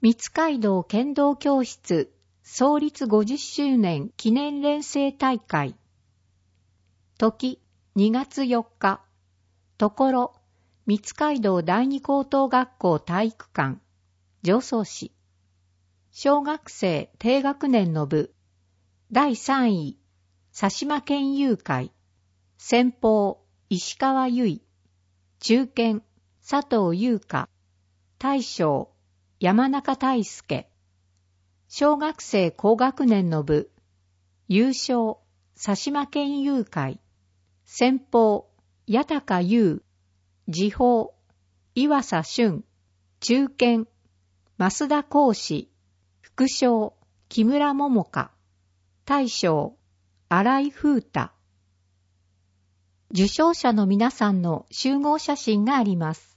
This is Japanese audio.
三街道剣道教室創立50周年記念錬成大会。時2月4日。ところ、三街道第二高等学校体育館、常総市。小学生低学年の部、第3位、佐島県友会。先鋒、石川由衣。中堅、佐藤優香。大将、山中大輔。小学生高学年の部、優勝、佐島県友会。先鋒、八高優。次鋒、岩佐俊。中堅、増田光志。副将、木村桃香。大将、新井風太。受賞者の皆さんの集合写真があります。